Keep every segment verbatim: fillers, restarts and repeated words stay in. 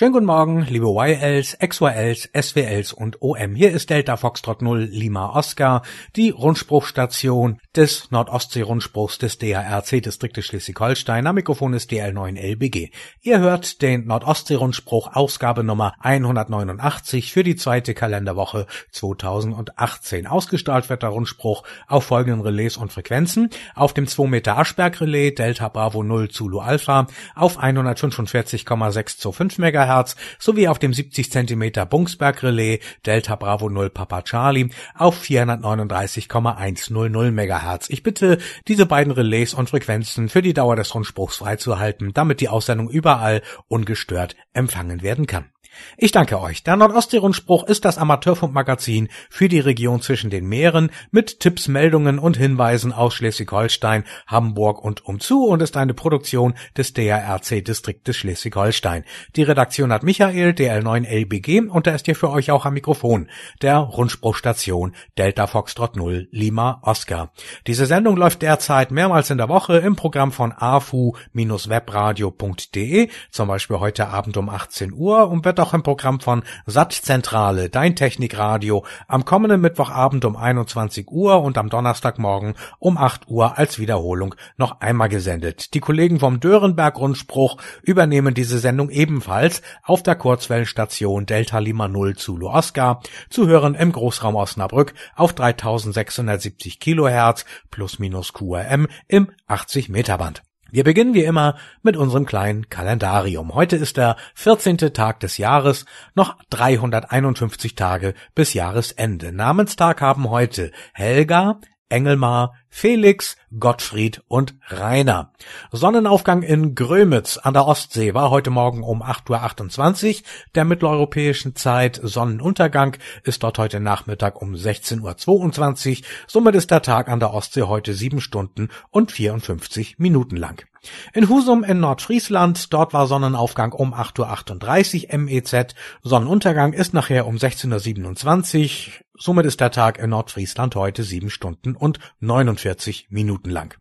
Schönen guten Morgen, liebe Y Ls, X Y Ls, S W Ls und O M. Hier ist Delta Foxtrot null Lima Oscar, die Rundspruchstation des Nordostsee-Rundspruchs des D H R C-Distriktes Schleswig-Holstein. Am Mikrofon ist D L neun L B G. Ihr hört den Nordostsee-Rundspruch Ausgabe Nummer hundertneunundachtzig für die zweite Kalenderwoche zweitausendachtzehn. Ausgestrahlt wird der Rundspruch auf folgenden Relais und Frequenzen: auf dem zwei Meter Aschberg-Relais Delta Bravo null Zulu Alpha auf hundertfünfundvierzig Komma sechshundertfünf Megahertz sowie auf dem siebzig Zentimeter Bungsberg-Relais Delta Bravo null Papa Charlie auf vierhundertneununddreißig Komma hundertzehn Megahertz. Ich bitte, diese beiden Relais und Frequenzen für die Dauer des Rundspruchs freizuhalten, damit die Aussendung überall ungestört empfangen werden kann. Ich danke euch. Der Nordostsee-Rundspruch ist das Amateurfunkmagazin für die Region zwischen den Meeren mit Tipps, Meldungen und Hinweisen aus Schleswig-Holstein, Hamburg und umzu und ist eine Produktion des D H R C-Distriktes Schleswig-Holstein. Die Redaktion hat Michael, D L neun L B G, und er ist hier für euch auch am Mikrofon, der Rundspruchstation Delta Foxtrot null Lima Oscar. Diese Sendung läuft derzeit mehrmals in der Woche im Programm von a f u webradio punkt de, zum Beispiel heute Abend um achtzehn Uhr, und wird auch im Programm von Sattzentrale, dein Technikradio, am kommenden Mittwochabend um einundzwanzig Uhr und am Donnerstagmorgen um acht Uhr als Wiederholung noch einmal gesendet. Die Kollegen vom Dörenberg-Rundspruch übernehmen diese Sendung ebenfalls auf der Kurzwellenstation Delta Lima null Zulu Oscar, zu hören im Großraum Osnabrück auf dreitausendsechshundertsiebzig Kilohertz plus minus Q R M im achtzig Meter Band. Wir beginnen wie immer mit unserem kleinen Kalendarium. Heute ist der vierzehnte Tag des Jahres, noch dreihunderteinundfünfzig Tage bis Jahresende. Namenstag haben heute Helga, Engelmar, Felix, Gottfried und Rainer. Sonnenaufgang in Grömitz an der Ostsee war heute Morgen um acht Uhr achtundzwanzig der mitteleuropäischen Zeit. Sonnenuntergang ist dort heute Nachmittag um sechzehn Uhr zweiundzwanzig. Somit ist der Tag an der Ostsee heute sieben Stunden und vierundfünfzig Minuten lang. In Husum in Nordfriesland, dort war Sonnenaufgang um acht Uhr achtunddreißig M E Z. Sonnenuntergang ist nachher um sechzehn Uhr siebenundzwanzig. Somit ist der Tag in Nordfriesland heute sieben Stunden und neunundvierzig Minuten lang.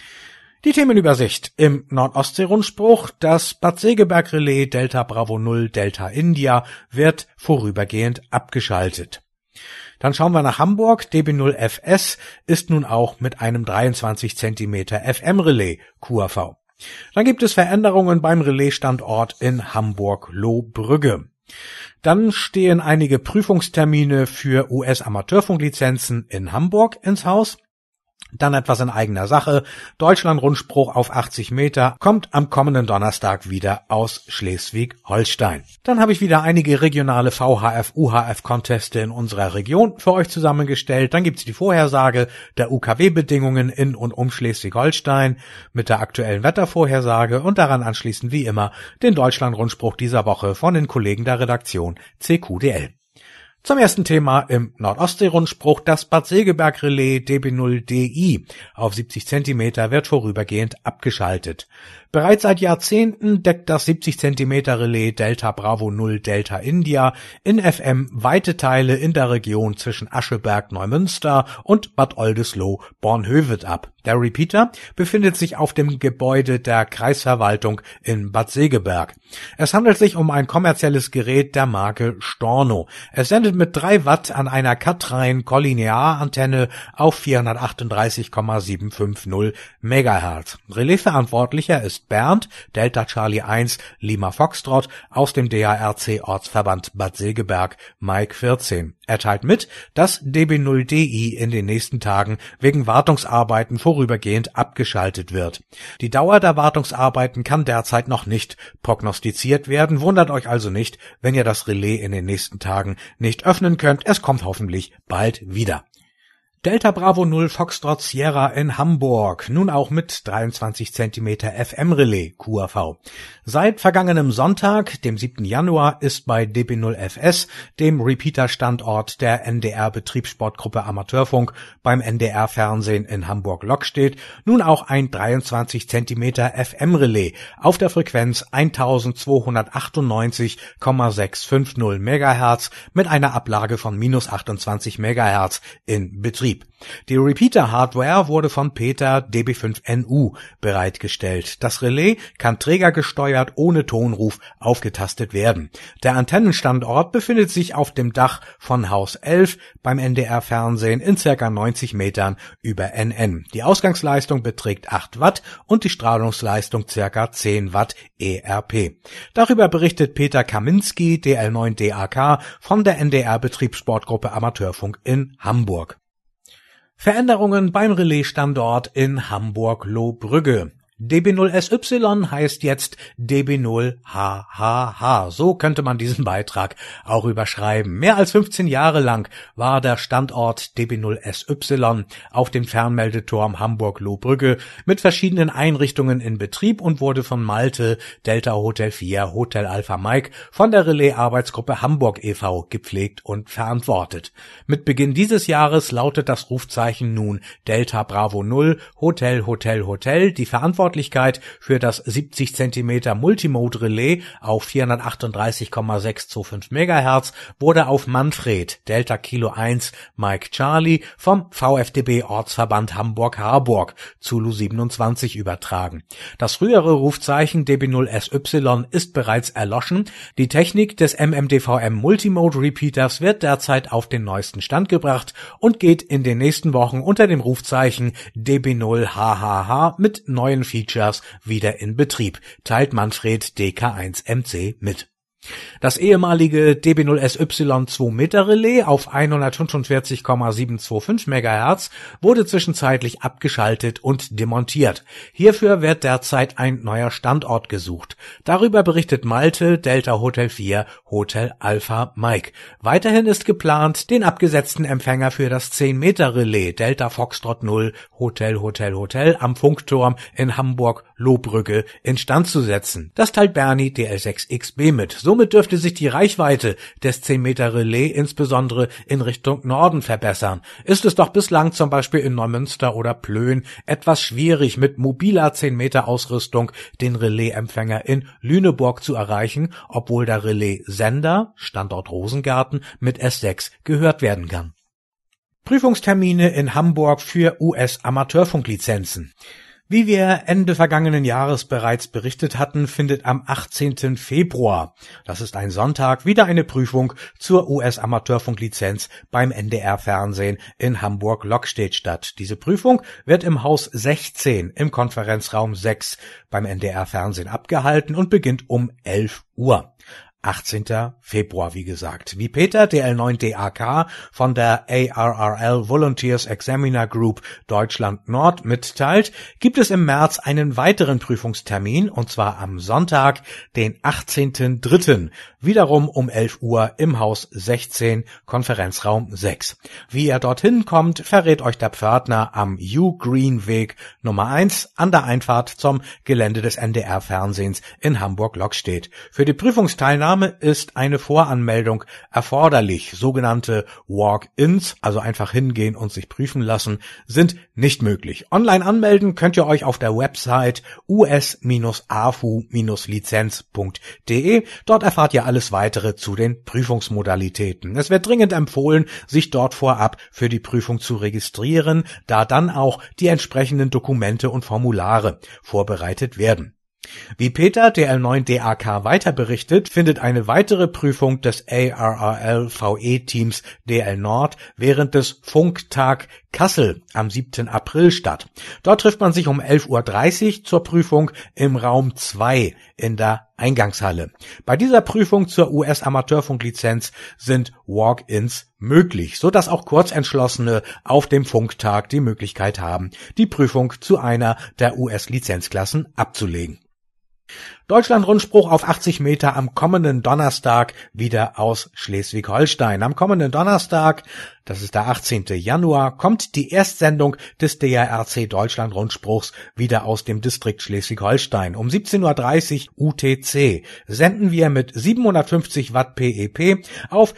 Die Themenübersicht im Nordostsee-Rundspruch: das Bad Segeberg-Relais Delta Bravo null Delta India wird vorübergehend abgeschaltet. Dann schauen wir nach Hamburg. D B null F S ist nun auch mit einem dreiundzwanzig Zentimeter F M-Relais Q R V. Dann gibt es Veränderungen beim Relaisstandort in Hamburg-Lohbrügge. Dann stehen einige Prüfungstermine für U S-Amateurfunklizenzen in Hamburg ins Haus. Dann etwas in eigener Sache. Deutschland-Rundspruch auf achtzig Meter kommt am kommenden Donnerstag wieder aus Schleswig-Holstein. Dann habe ich wieder einige regionale V H F-U H F-Conteste in unserer Region für euch zusammengestellt. Dann gibt es die Vorhersage der U K W-Bedingungen in und um Schleswig-Holstein mit der aktuellen Wettervorhersage und daran anschließend wie immer den Deutschland-Rundspruch dieser Woche von den Kollegen der Redaktion C Q D L. Zum ersten Thema im Nordostsee-Rundspruch: das Bad Segeberg-Relais D B null D I auf siebzig Zentimeter wird vorübergehend abgeschaltet. Bereits seit Jahrzehnten deckt das siebzig Zentimeter Relais Delta Bravo null Delta India in F M weite Teile in der Region zwischen Ascheberg, Neumünster und Bad Oldesloe, Bornhöved ab. Der Repeater befindet sich auf dem Gebäude der Kreisverwaltung in Bad Segeberg. Es handelt sich um ein kommerzielles Gerät der Marke Storno. Es sendet mit drei Watt an einer Cat-Reihen Kollinearantenne auf vierhundertachtunddreißig Komma siebenhundertfünfzig Megahertz. Relaisverantwortlicher ist Bernd, Delta Charlie eins Lima Foxtrot aus dem D H R C Ortsverband Bad Segeberg, Mike vierzehn. Er teilt mit, dass D B null D I in den nächsten Tagen wegen Wartungsarbeiten vorübergehend abgeschaltet wird. Die Dauer der Wartungsarbeiten kann derzeit noch nicht prognostiziert werden. Wundert euch also nicht, wenn ihr das Relais in den nächsten Tagen nicht öffnen könnt. Es kommt hoffentlich bald wieder. Delta Bravo null Foxtrot Sierra in Hamburg, nun auch mit dreiundzwanzig Zentimeter F M-Relais Q R V. Seit vergangenem Sonntag, dem siebten Januar, ist bei D B null F S, dem Repeater-Standort der N D R-Betriebssportgruppe Amateurfunk beim N D R-Fernsehen in Hamburg-Lockstedt, nun auch ein dreiundzwanzig Zentimeter F M-Relais auf der Frequenz eintausendzweihundertachtundneunzig Komma sechshundertfünfzig Megahertz mit einer Ablage von minus achtundzwanzig Megahertz in Betrieb. Betrieb. Die Repeater-Hardware wurde von Peter D B fünf N U bereitgestellt. Das Relais kann trägergesteuert ohne Tonruf aufgetastet werden. Der Antennenstandort befindet sich auf dem Dach von Haus elf beim N D R-Fernsehen in circa neunzig Metern über N N. Die Ausgangsleistung beträgt acht Watt und die Strahlungsleistung circa zehn Watt E R P. Darüber berichtet Peter Kaminski, D L neun D A K, von der N D R-Betriebssportgruppe Amateurfunk in Hamburg. Veränderungen beim Relaisstandort in Hamburg-Lohbrügge. D B null S Y heißt jetzt D B null H H H. So könnte man diesen Beitrag auch überschreiben. Mehr als fünfzehn Jahre lang war der Standort D B null S Y auf dem Fernmeldeturm Hamburg-Lohbrügge mit verschiedenen Einrichtungen in Betrieb und wurde von Malte Delta Hotel vier Hotel Alpha Mike von der Relais-Arbeitsgruppe Hamburg e V gepflegt und verantwortet. Mit Beginn dieses Jahres lautet das Rufzeichen nun Delta Bravo null Hotel Hotel Hotel. Die Verantwortung Verantwortlichkeit für das siebzig Zentimeter Multimode-Relais auf vierhundertachtunddreißig Komma sechshundertfünfundzwanzig Megahertz wurde auf Manfred Delta Kilo eins Mike Charlie vom V F D B Ortsverband Hamburg-Harburg Zulu siebenundzwanzig übertragen. Das frühere Rufzeichen D B null S Y ist bereits erloschen. Die Technik des M M D V M Multimode Repeaters wird derzeit auf den neuesten Stand gebracht und geht in den nächsten Wochen unter dem Rufzeichen D B null H H H mit neuen Features wieder in Betrieb, teilt Manfred D K eins M C mit. Das ehemalige D B null S Y zwei Meter Relais auf hundertfünfundvierzig Komma siebenhundertfünfundzwanzig Megahertz wurde zwischenzeitlich abgeschaltet und demontiert. Hierfür wird derzeit ein neuer Standort gesucht. Darüber berichtet Malte Delta Hotel vier Hotel Alpha Mike. Weiterhin ist geplant, den abgesetzten Empfänger für das zehn Meter Relais Delta Foxtrot null Hotel Hotel Hotel am Funkturm in Hamburg-Lohbrügge instand zu setzen. Das teilt Bernie D L sechs X B mit. So Somit dürfte sich die Reichweite des zehn Meter Relais insbesondere in Richtung Norden verbessern. Ist es doch bislang zum Beispiel in Neumünster oder Plön etwas schwierig, mit mobiler zehn Meter Ausrüstung den Relaisempfänger in Lüneburg zu erreichen, obwohl der Relais-Sender, Standort Rosengarten, mit S sechs gehört werden kann. Prüfungstermine in Hamburg für U S-Amateurfunklizenzen. Wie wir Ende vergangenen Jahres bereits berichtet hatten, findet am achtzehnten Februar, das ist ein Sonntag, wieder eine Prüfung zur U S-Amateurfunklizenz beim N D R-Fernsehen in Hamburg-Lockstedt statt. Diese Prüfung wird im Haus sechzehn im Konferenzraum sechs beim N D R-Fernsehen abgehalten und beginnt um elf Uhr. achtzehnten Februar, wie gesagt. Wie Peter D L neun D A K von der A R R L Volunteers Examiner Group Deutschland Nord mitteilt, gibt es im März einen weiteren Prüfungstermin, und zwar am Sonntag, den achtzehnten dritten wiederum um elf Uhr im Haus sechzehn, Konferenzraum sechs. Wie ihr dorthin kommt, verrät euch der Pförtner am Hugh Green Weg Nummer eins an der Einfahrt zum Gelände des N D R-Fernsehens in Hamburg-Lockstedt. Für die Prüfungsteilnahme ist eine Voranmeldung erforderlich. Sogenannte Walk-ins, also einfach hingehen und sich prüfen lassen, sind nicht möglich. Online anmelden könnt ihr euch auf der Website u s a f u lizenz punkt d e. Dort erfahrt ihr alles weitere zu den Prüfungsmodalitäten. Es wird dringend empfohlen, sich dort vorab für die Prüfung zu registrieren, da dann auch die entsprechenden Dokumente und Formulare vorbereitet werden. Wie Peter D L neun D A K weiter berichtet, findet eine weitere Prüfung des A R R L V E-Teams D L Nord während des Funktag Kassel am siebten April statt. Dort trifft man sich um elf Uhr dreißig zur Prüfung im Raum zwei in der Eingangshalle. Bei dieser Prüfung zur U S-Amateurfunklizenz sind Walk-ins möglich, so dass auch Kurzentschlossene auf dem Funktag die Möglichkeit haben, die Prüfung zu einer der U S-Lizenzklassen abzulegen. Deutschlandrundspruch auf achtzig Meter am kommenden Donnerstag wieder aus Schleswig-Holstein. Am kommenden Donnerstag, das ist der achtzehnten Januar, kommt die Erstsendung des D R R C Deutschlandrundspruchs wieder aus dem Distrikt Schleswig-Holstein. Um siebzehn Uhr dreißig U T C senden wir mit siebenhundertfünfzig Watt P E P auf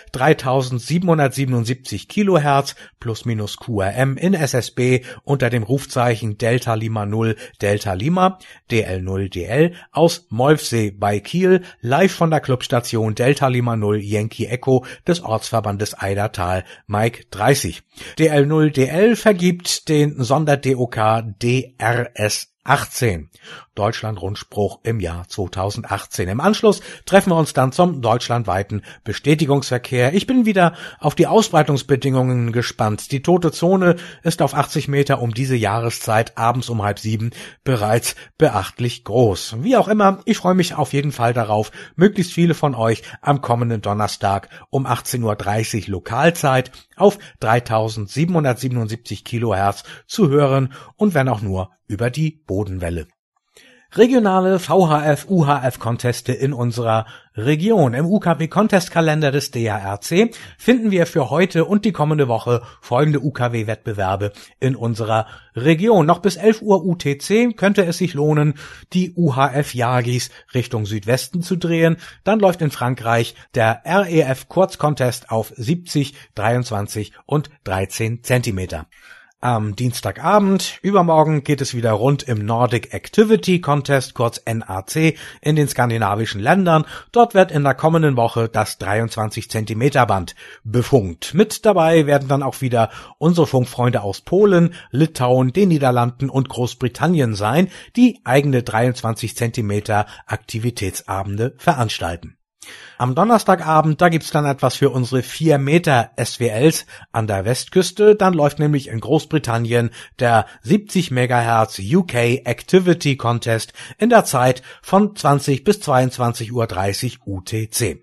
dreitausendsiebenhundertsiebenundsiebzig Kilohertz plus minus Q R M in S S B unter dem Rufzeichen Delta Lima null Delta Lima D L null D L aus Molfsee bei Kiel, live von der Clubstation Delta Lima null Yankee Echo des Ortsverbandes Eidertal, Mike dreißig. D L null D L vergibt den Sonder-D O K D R S achtzehn. Deutschland-Rundspruch im Jahr zweitausendachtzehn. Im Anschluss treffen wir uns dann zum deutschlandweiten Bestätigungsverkehr. Ich bin wieder auf die Ausbreitungsbedingungen gespannt. Die tote Zone ist auf achtzig Meter um diese Jahreszeit abends um halb sieben bereits beachtlich groß. Wie auch immer, ich freue mich auf jeden Fall darauf, möglichst viele von euch am kommenden Donnerstag um achtzehn Uhr dreißig Lokalzeit auf dreitausendsiebenhundertsiebenundsiebzig Kilohertz zu hören und wenn auch nur über die Bodenwelle. Regionale V H F-U H F-Conteste in unserer Region. Im U K W-Contestkalender des D H R C finden wir für heute und die kommende Woche folgende U K W-Wettbewerbe in unserer Region. Noch bis elf Uhr U T C könnte es sich lohnen, die U H F-Yagis Richtung Südwesten zu drehen. Dann läuft in Frankreich der R E F-Kurzcontest auf siebzig, dreiundzwanzig und dreizehn Zentimeter. Am Dienstagabend, übermorgen, geht es wieder rund im Nordic Activity Contest, kurz N A C, in den skandinavischen Ländern. Dort wird in der kommenden Woche das dreiundzwanzig Zentimeter Band befunkt. Mit dabei werden dann auch wieder unsere Funkfreunde aus Polen, Litauen, den Niederlanden und Großbritannien sein, die eigene dreiundzwanzig Zentimeter Aktivitätsabende veranstalten. Am Donnerstagabend, da gibt's dann etwas für unsere vier Meter S W Ls an der Westküste. Dann läuft nämlich in Großbritannien der siebzig Megahertz U K Activity Contest in der Zeit von zwanzig bis zweiundzwanzig Uhr dreißig U T C.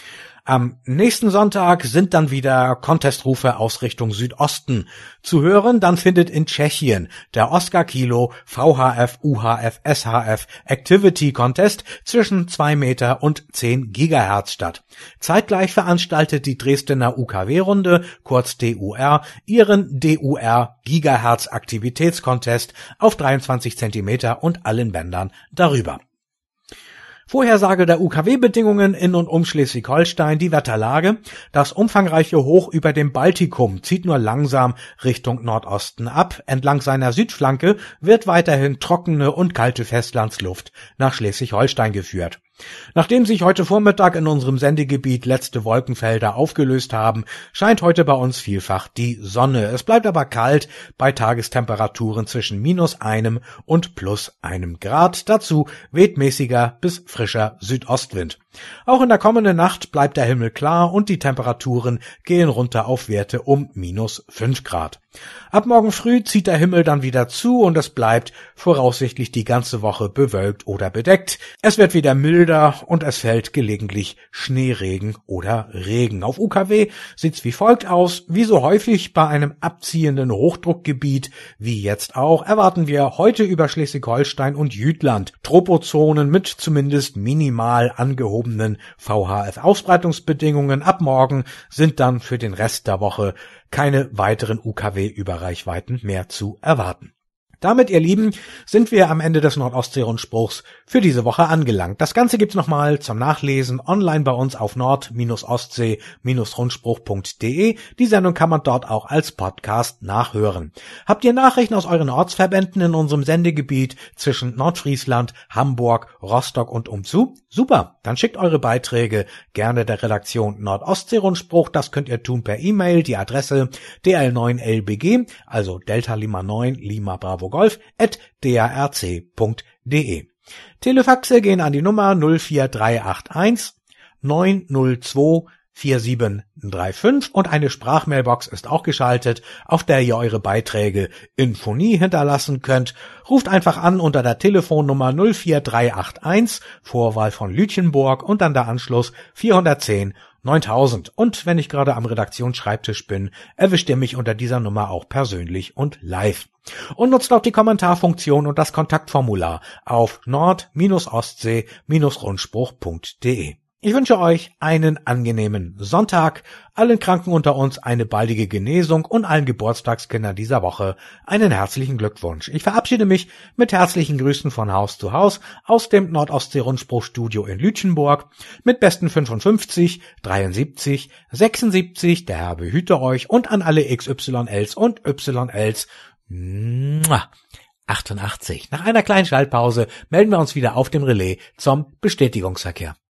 Am nächsten Sonntag sind dann wieder Contestrufe aus Richtung Südosten zu hören. Dann findet in Tschechien der Oscar Kilo V H F U H F S H F Activity Contest zwischen zwei Meter und zehn Gigahertz statt. Zeitgleich veranstaltet die Dresdner U K W-Runde, kurz D U R, ihren D U R Gigahertz Aktivitätskontest auf dreiundzwanzig Zentimeter und allen Bändern darüber. Vorhersage der U K W-Bedingungen in und um Schleswig-Holstein, die Wetterlage. Das umfangreiche Hoch über dem Baltikum zieht nur langsam Richtung Nordosten ab. Entlang seiner Südflanke wird weiterhin trockene und kalte Festlandsluft nach Schleswig-Holstein geführt. Nachdem sich heute Vormittag in unserem Sendegebiet letzte Wolkenfelder aufgelöst haben, scheint heute bei uns vielfach die Sonne. Es bleibt aber kalt bei Tagestemperaturen zwischen minus einem und plus einem Grad. Dazu weht mäßiger bis frischer Südostwind. Auch in der kommenden Nacht bleibt der Himmel klar und die Temperaturen gehen runter auf Werte um minus fünf Grad. Ab morgen früh zieht der Himmel dann wieder zu und es bleibt voraussichtlich die ganze Woche bewölkt oder bedeckt. Es wird wieder milder und es fällt gelegentlich Schneeregen oder Regen. Auf U K W sieht's wie folgt aus. Wie so häufig bei einem abziehenden Hochdruckgebiet, wie jetzt auch, erwarten wir heute über Schleswig-Holstein und Jütland Tropozonen mit zumindest minimal angehobenen V H F-Ausbreitungsbedingungen. Ab morgen sind dann für den Rest der Woche keine weiteren U K W-Überreichweiten mehr zu erwarten. Damit, ihr Lieben, sind wir am Ende des Nord-Ostsee-Rundspruchs für diese Woche angelangt. Das Ganze gibt's nochmal zum Nachlesen online bei uns auf nord ostsee rundspruch punkt de. Die Sendung kann man dort auch als Podcast nachhören. Habt ihr Nachrichten aus euren Ortsverbänden in unserem Sendegebiet zwischen Nordfriesland, Hamburg, Rostock und umzu? Super, dann schickt eure Beiträge gerne der Redaktion Nord-Ostsee-Rundspruch. Das könnt ihr tun per E-Mail, die Adresse d l neun l b g, also Delta Lima neun, Lima Bravo Golf, at d r r c punkt de. Telefaxe gehen an die Nummer null vier drei acht eins neun null zwei vier sieben drei fünf und eine Sprachmailbox ist auch geschaltet, auf der ihr eure Beiträge in Phonie hinterlassen könnt. Ruft einfach an unter der Telefonnummer null vier drei acht eins, Vorwahl von Lütjenburg und dann der Anschluss vierhundertzehn neuntausend. Und wenn ich gerade am Redaktionsschreibtisch bin, erwischt ihr mich unter dieser Nummer auch persönlich und live. Und nutzt auch die Kommentarfunktion und das Kontaktformular auf nord ostsee rundspruch punkt de. Ich wünsche euch einen angenehmen Sonntag, allen Kranken unter uns eine baldige Genesung und allen Geburtstagskindern dieser Woche einen herzlichen Glückwunsch. Ich verabschiede mich mit herzlichen Grüßen von Haus zu Haus aus dem Nord-Ostsee-Rundspruch-Studio in Lütjenburg mit besten fünfundfünfzig, dreiundsiebzig, sechsundsiebzig, der Herr behüte euch und an alle X Y Ls und Y Ls achtundachtzig. Nach einer kleinen Schaltpause melden wir uns wieder auf dem Relais zum Bestätigungsverkehr.